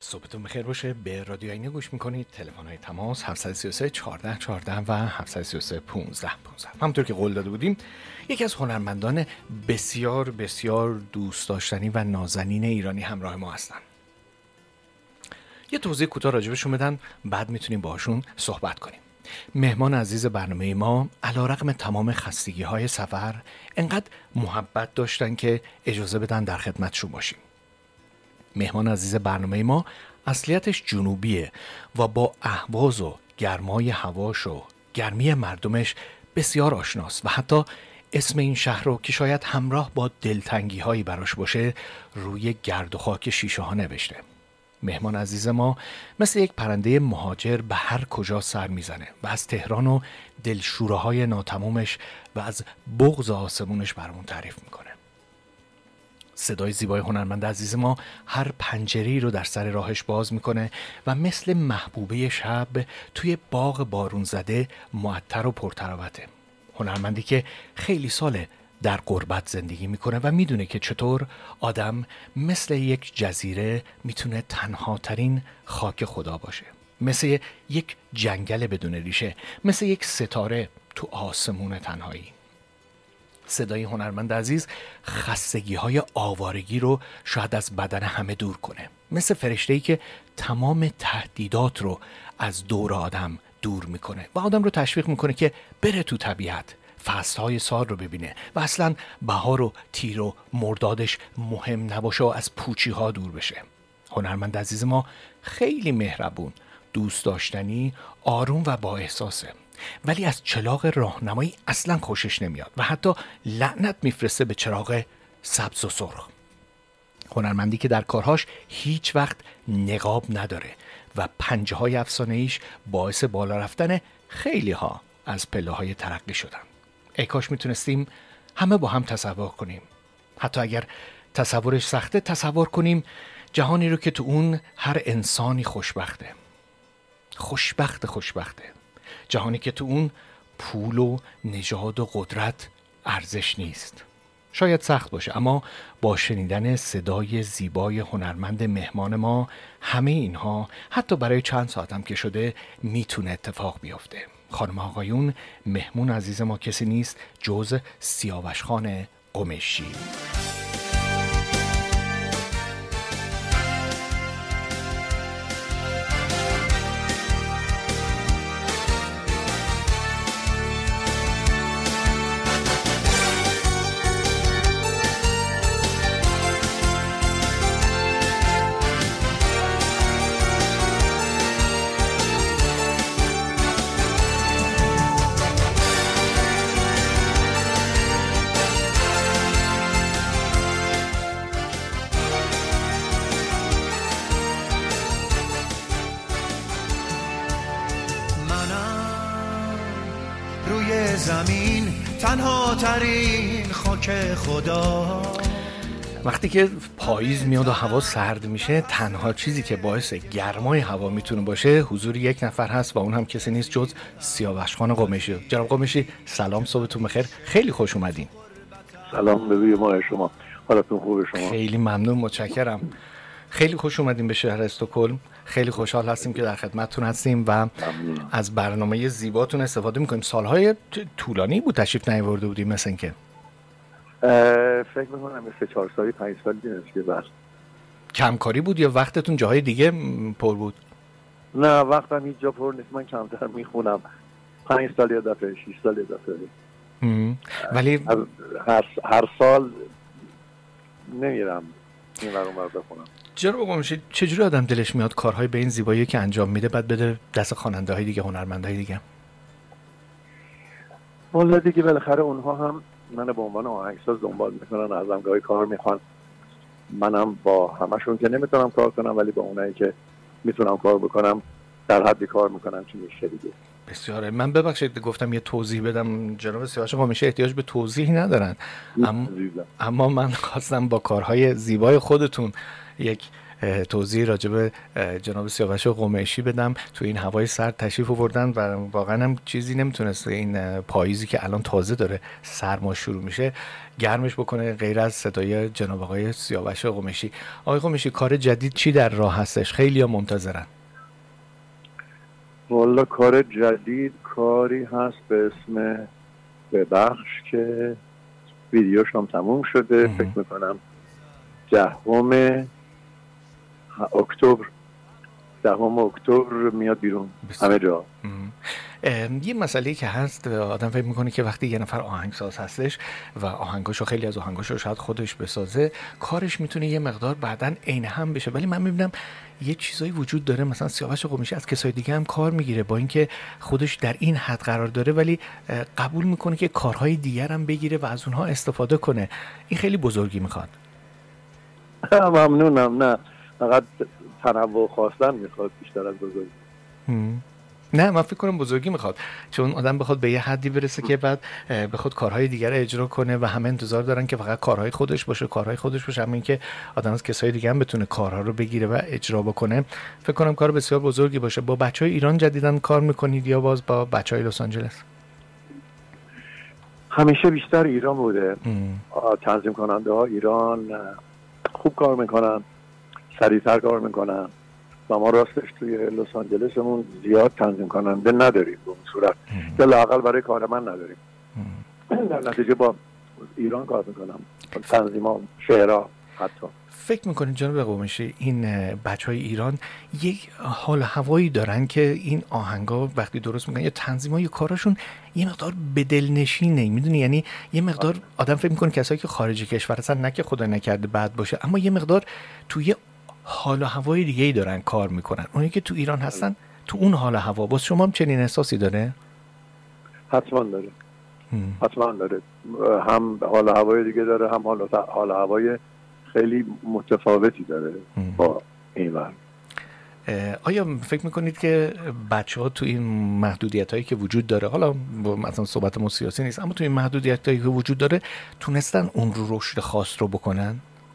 صبحتون بخیر باشه. به رادیو آینه گوش میکنید. تلفن‌های تماس 733 14 14 و 733 15 15. همونطور که قول داده بودیم یکی از هنرمندان بسیار بسیار دوست داشتنی و نازنین ایرانی همراه ما هستن. یه توضیح کوتاه راجبشون بدن، بعد میتونیم باهاشون صحبت کنیم. مهمان عزیز برنامه ما علیرغم تمام خستگی‌های سفر انقدر محبت داشتن که اجازه بدن در خدمتشون باشیم. مهمان عزیز برنامه ما اصلیتش جنوبیه و با اهواز و گرمای هواش و گرمی مردمش بسیار آشناست و حتی اسم این شهر رو که شاید همراه با دلتنگی هایی براش باشه روی گرد و خاک شیشه ها نوشته. مهمان عزیز ما مثل یک پرنده مهاجر به هر کجا سر میزنه و از تهران و دلشوره های ناتمومش و از بغض آسمونش برامون تعریف میکنه. صدای زیبای هنرمند عزیز ما هر پنجره‌ای رو در سر راهش باز میکنه و مثل محبوبه شب توی باغ بارون زده معطر و پرتراوته. هنرمندی که خیلی ساله در غربت زندگی میکنه و میدونه که چطور آدم مثل یک جزیره میتونه تنها ترین خاک خدا باشه، مثل یک جنگل بدون ریشه، مثل یک ستاره تو آسمون تنهایی. صدای هنرمند عزیز خستگی های آوارگی رو شاید از بدن همه دور کنه، مثل فرشته‌ای که تمام تهدیدات رو از دور آدم دور میکنه و آدم رو تشویق میکنه که بره تو طبیعت، فصلهای سال رو ببینه و اصلا بهار و تیر و مردادش مهم نباشه و از پوچی ها دور بشه. هنرمند عزیز ما خیلی مهربون، دوست داشتنی، آروم و با احساسه، ولی از چراغ راهنمایی اصلا خوشش نمیاد و حتی لعنت میفرسته به چراغ سبز و سرخ. هنرمندی که در کارهاش هیچ وقت نقاب نداره و پنجه های افسانه‌ایش باعث بالا رفتن خیلی ها از پله های ترقی شدن. ای کاش میتونستیم همه با هم تصور کنیم، حتی اگر تصورش سخته، تصور کنیم جهانی رو که تو اون هر انسانی خوشبخته. جهانی که تو اون پول و نژاد و قدرت ارزش نیست. شاید سخت باشه، اما با شنیدن صدای زیبای هنرمند مهمان ما همه اینها حتی برای چند ساعت هم که شده میتونه اتفاق بیفته. خانم آقایون، مهمون عزیز ما کسی نیست جز سیاوش خان قمشی. زمین تنها ترین خاک خدا. وقتی که پاییز میاد و هوا سرد میشه، تنها چیزی که باعث گرمای هوا میتونه باشه حضور یک نفر هست و اون هم کسی نیست جز سیاوش خان قمشی. جناب قمشی، سلام، صبحتون بخیر، خیلی خوش اومدین. سلام به روی ما شما، حالتون خوبه شما؟ خیلی ممنون، متشکرم. خیلی خوش اومدیم به شهر استکهلم. خیلی خوشحال هستیم که در خدمتتون هستیم و از برنامه زیباتون استفاده میکنیم. سالهای طولانی بود تشریف نیاورده بودیم مثل اینکه فکر میکنم 3-4 سالی 5 سالی که بس. کمکاری بود یا وقتتون جاهای دیگه پر بود؟ نه، وقتم هیچ جا پر نیست، من کمتر میخونم. 5 سال یه دفعه، 6 سال یه دفعه. ولی هر سال نمیرم این ور اون ور بخونم. جناب قمشی، چجوری آدم دلش میاد کارهای به این زیبایی که انجام میده بعد بده دست خواننده‌های دیگه، هنرمندهای دیگه؟ والا دیگه بالاخره اونها هم منو به عنوان آهنگساز دنبال میکنن، ازم گاهی کار میخوان. منم با همشون که نمیتونم کار کنم، ولی با اونایی که میتونم کار بکنم در حدی کار میکنم که میشه دیگه. بسیاره. من ببخشید گفتم یه توضیح بدم، جناب سیاوش قمشی احتیاج به توضیحی ندارن، اما من خواستم با کارهای زیبای خودتون یک توضیح راجع به جناب سیاوش قمیشی بدم. تو این هوای سرد تشریف آوردن و واقعا هم چیزی نمیتونست این پاییزی که الان تازه داره سرما شروع میشه گرمش بکنه غیر از صدای جناب آقای سیاوش قمیشی. آقای قمیشی، کار جدید چی در راه هستش؟ خیلی ها منتظرن. والا کار جدید کاری هست به اسم ببخش که ویدیوش هم تموم شده. فکر میکنم 10 اکتبر میاد بیرون همه جا. یه مسئله که هست، آدم فکر میکنه که وقتی یه نفر آهنگساز هستش و آهنگاشو خیلی از آهنگاشو شاید خودش بسازه، کارش میتونه یه مقدار بعداً عین هم بشه، ولی من میبینم یه چیزایی وجود داره، مثلا سیاوش قمیشی از کسای دیگه هم کار میگیره با اینکه خودش در این حد قرار داره، ولی قبول میکنه که کارهای دیگر هم بگیره و از اونها استفاده کنه. این خیلی بزرگی میخواد. ممنونم. نه فقط تنوع خواستن میخواد بیشتر از بزرگی. نه من فکر کنم بزرگی میخواد، چون آدم بخواد به یه حدی برسه که بعد بخواد کارهای دیگر اجرا کنه و همه انتظار دارن که فقط کارهای خودش باشه، همین که آدم از کسای دیگه هم بتونه کارها رو بگیره و اجرا بکنه. فکر کنم کار بسیار بزرگی باشه. با بچهای ایران جدیداً کار میکنید یا باز با بچهای لس آنجلس؟ همیشه بیشتر ایران بوده. تنظیم کننده ها ایران خوب کار میکنن، سریعتر کار میکنن و ما راستش توی لس آنجلسمون زیاد تنظیم کننده نداریم به اون صورت، یا لااقل برای کار من نداریم. در نتیجه با ایران کار میکنم، تنظیم‌ها، شعرها. حتی فکر میکنید جناب قمیشی این بچهای ایران یک حال هوایی دارن که این آهنگا وقتی درست میکنن یا تنظیم‌ها یا کاراشون یه مقدار به دلنشینه، میدونی؟ یعنی یه مقدار آدم فکر میکنه کسایی که خارج کشور هستن، نه که خدا نکرده بد باشه، اما یه مقدار توی حال و هوای دیگه‌ای دارن کار میکنن. اونایی که تو ایران هستن تو اون حال و هوا، باز شما هم چنین احساسی داره؟ حتما داره. هم حال و هوای دیگه داره، هم حال و هوای خیلی متفاوتی داره با این ور. آیا فکر میکنید که بچه‌ها تو این محدودیت‌هایی که وجود داره، حالا مثلا صحبت ما سیاسی نیست، اما تو این محدودیت‌هایی که وجود داره تونستن اون رو رشد خاص رو بکنن؟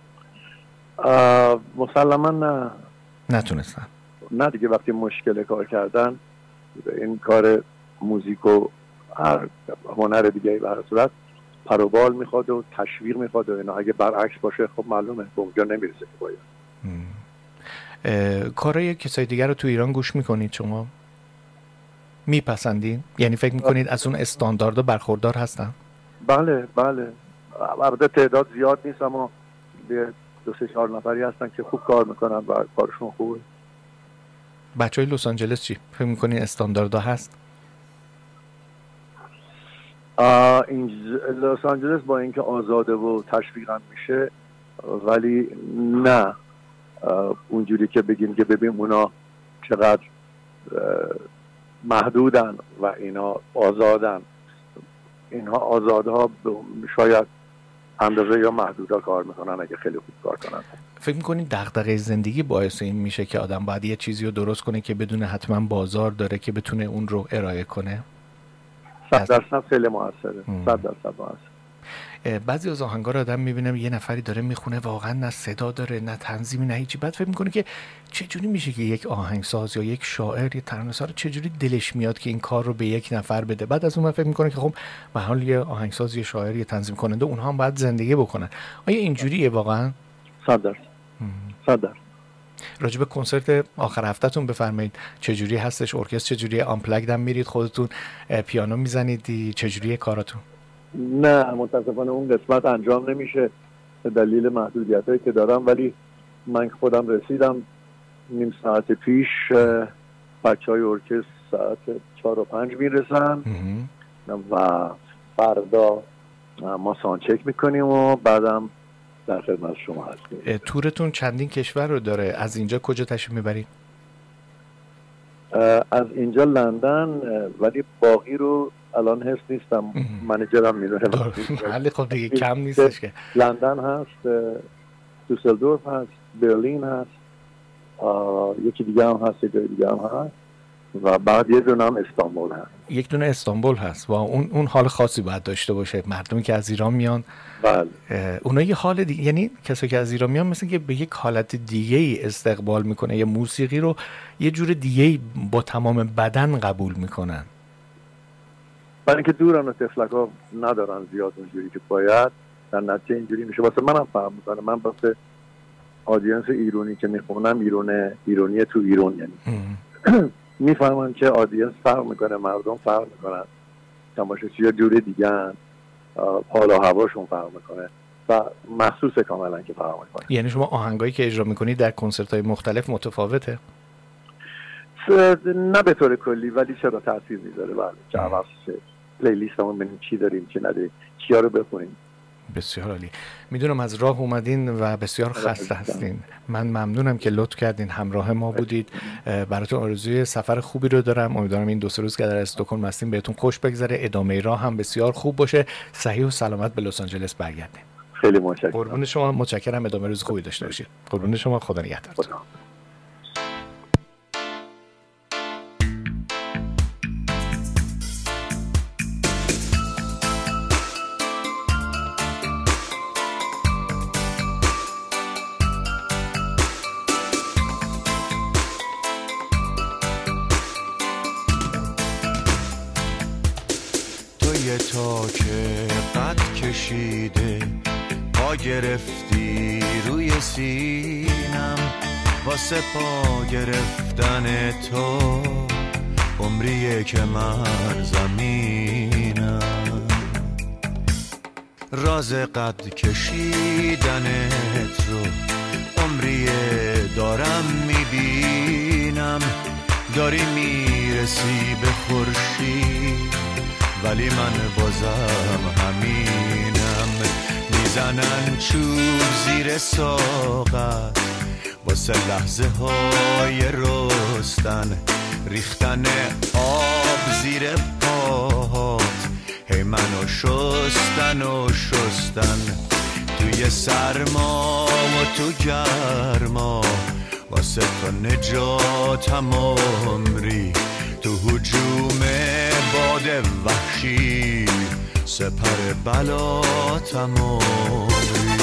مسلما نه. نتونستن. نه دیگه، وقتی مشکل کار کردن، این کار موزیک و هر هنر دیگه به هر صورت پروبال میخواد و تشویق میخواد و اینا. اگه برعکس باشه خب معلومه به اونجا نمیرسه که باید. کارهای کسای دیگر رو تو ایران گوش میکنید شما؟ میپسندین؟ یعنی فکر میکنید از اون استانداردها برخوردار هستن؟ بله. البته تعداد زیاد نیست، اما 2-3-4 نفری هستن که خوب کار میکنن و کارشون خوبه. بچهای لس آنجلس چی؟ فکر میکنین استانداردها هست؟ لس آنجلس با اینکه آزاده و تشویق هم میشه، ولی نه اونجوری که بگیم که ببین اونا چقدر محدودن و اینا آزادن. اینها آزادها شاید اندازه یا محدودا کار میکنن اگه خیلی خوب کار کنن. فکر میکنید دغدغه زندگی باعث این میشه که آدم باید یه چیزی رو درست کنه که بدون حتما بازار داره که بتونه اون رو ارائه کنه؟ 100% خیلی موثره. 100% موثره. بعضی از آهنگا رو آدم میبینم یه نفری داره میخونه، واقعا نه صدا داره نه تنظیمی نه هیچی، بعد فکر میکنه که چجوری میشه که یک آهنگساز یا یک شاعر یا ترانه‌سرا چجوری دلش میاد که این کار رو به یک نفر بده. بعد از اون من فکر میکنه که خب به حال یه آهنگساز یا شاعر یا تنظیم کننده اونها هم باید زندگی بکنن. آیا اینجوریه واقعا؟ 100%. راجع به کنسرت آخر هفتهتون بفرمایید، چجوری هستش؟ ارکستر چجوریه؟ آمپلگد هم میرید خودتون؟ پیانو میزنید؟ چجوریه کاراتون؟ نه متاسفانه اون قسمت انجام نمیشه به دلیل محدودیتایی که دارم، ولی من خودم رسیدم نیم ساعت پیش. بچهای ارکستر ساعت 4 و 5 میرسن و فردا ما ساوندچک میکنیم و بعدم در خدمت شما هستیم. تورتون چندین کشور رو داره؟ از اینجا کجا تشریف میبرید؟ از اینجا لندن، ولی باقی رو الان هست نیستم، منیجرم میدونه. ولی خب دیگه کم نیستش که. لندن هست، دوسلدورف هست، برلین هست، یکی دیگه هم هست، جای دیگه هم هست و بعد یه دونه هم استانبول هست. یک دونه استانبول هست و اون حال خاصی باید داشته باشه. مردمی که از ایران میان بله اونا یه حال دیگه، یعنی کسایی که از ایران میان مثل که به یک حالت دیگه ای استقبال میکنه، یه موسیقی رو یه جور دیگه ای با تمام بدن قبول میکنن. برای اینکه دورن و تفلک ها ندارن زیاد اونجوری که باید، در نتیجه اینجوری میشه. واسه منم فهم میکنه، من واسه آدینس ایرانی که میخونم ایرانی تو ایران، یعنی میفهمن که آدینس فرق میکنه، مردم فرق میکنن، تماشاچی‌ها جور دیگه هن، حال و هواشون فرق میکنه و محسوس کاملا که فرق میکنه. یعنی شما آهنگایی که اجرا میکنید در کنسرت‌های مختلف متفاوته؟ نه به طور کلی، ولی چرا تاثیر میذاره. بله که عوض پلیلیست همون ببینیم چی داریم چی نداریم، چیا رو بخونیم. بسیار عالی. میدونم از راه اومدین و بسیار خسته هستین. من ممنونم که لطف کردین همراه ما بودید. براتون آرزوی سفر خوبی رو دارم. امیدوارم این 2-3 روز که در استکهلم هستین بهتون خوش بگذره، ادامه راه هم بسیار خوب باشه، صحیح و سلامت به لس آنجلس برگردین. خیلی متشکرم. قربون شما، متشکرم. ادامه روز خوبی داشته باشید. قربون شما، خدا نگهدارتون. تا که قد کشیده پا گرفتی روی سینم، واسه پا گرفتن تو عمریه که من زمینم. راز قد کشیدنت رو عمریه دارم میبینم، داری میرسی به خورشید ولی من بازم همینم. میزنن چوب زیر ساقت واسه لحظه های رستن، ریختن آب زیر پاهات هی منو شستن و شستن. توی سرما و تو گرما واسه تو نجاتم عمری، تو هجوم باد وحشی سپر بلاتم عمری.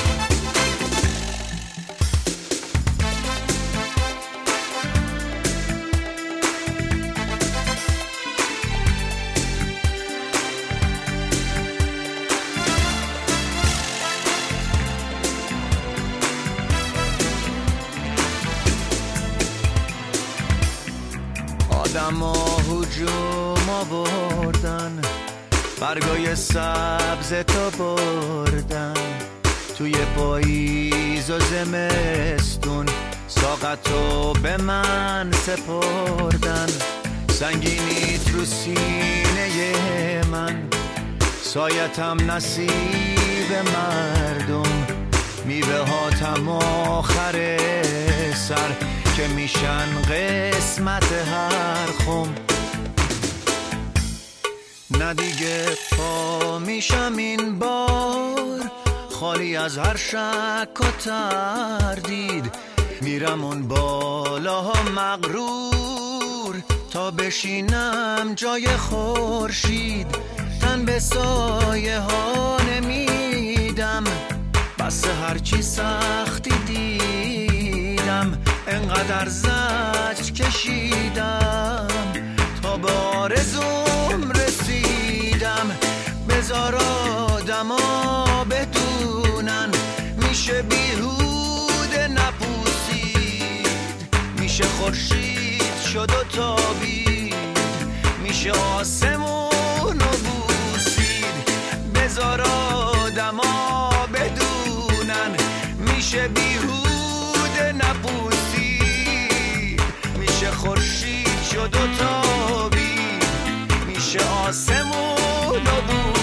آدما هجوم آوردن، برگای سبز تو بردن، توی پاییز و زمستون ساقتو به من سپردن. سنگینیت رو سینه من، سایتم نصیب مردم، میوه هاتم آخر سر که میشن قسمت هر خم. نه دیگه پا میشم این بار خالی از هر شک و تردید، میرم اون بالاها مغرور تا بشینم جای خورشید. تن به سایه ها نمیدم، بس هرچی سختی دیدم، انقدر زجر کشیدم تا به آرزوم رسیدم. بذار آدما بدونن میشه بیهوده نپوسید، میشه خورشید شد و تابید، میشه آسمون و بوسید. بذار آدما بدونن میشه بیهوده نپوسید، میشه خورشید شد و تابید، میشه آسمون و بوسید.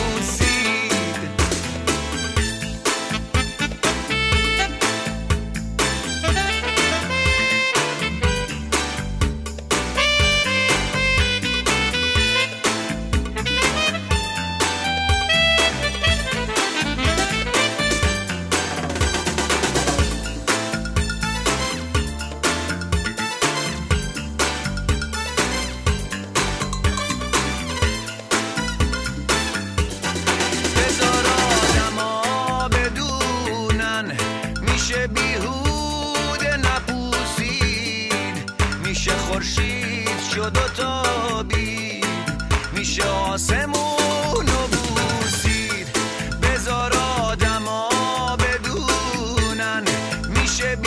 میشه خورشید شد و تابید، میشه آسمونو بوسید. بذار آدما بدونن میشه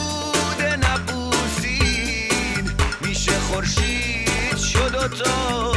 بیهوده نبوسید، میشه خورشید شد و تابید.